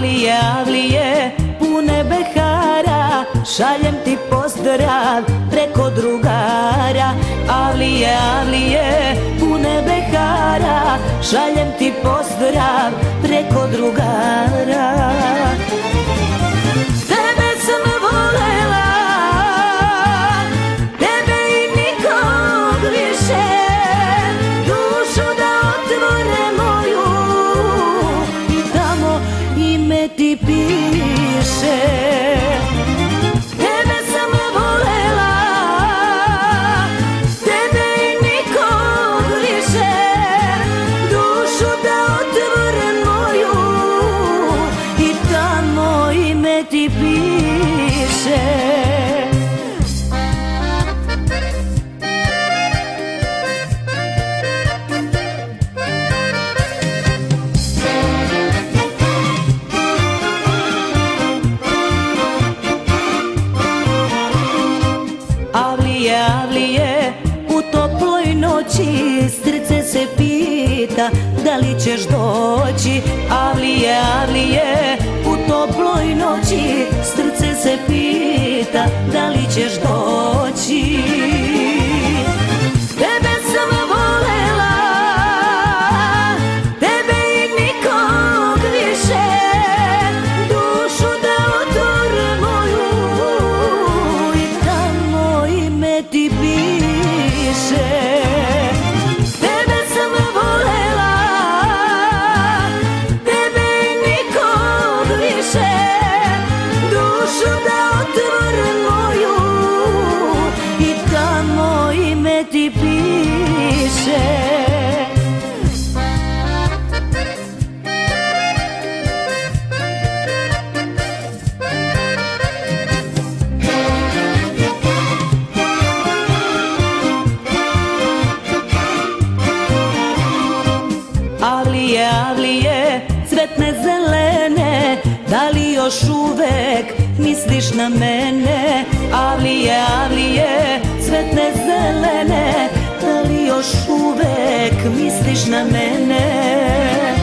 Avlije, avlije, pune behara, šaljem ti pozdrav preko drugara. Avlije, avlije, pune behara, šaljem ti pozdrav preko drugara. Tebe sam volela, tebe i nikog više, dušu da otvore moju i tamo ime ti piše. Tebe sam volela, tebe i nikog više, dušu da otvore moju i tamo ime ti piše. Avlije, avlije, u toploj noći srce se pita da li ćeš doći. Avlije, avlije, u toploj noći srce se pita da li ćeš doći. Tebe sam volela, tebe i nikog više, dušu da otvore moju i tamo ime ti piše. Tebe sam volela, tebe i nikog više, dušu da otvore moju i tamo ime ti piše. Avlije, avlije, cvetne zelene, da li još uvek misliš na mene? Avlije, avlije, cvetne zelene, da li još uvek misliš na mene?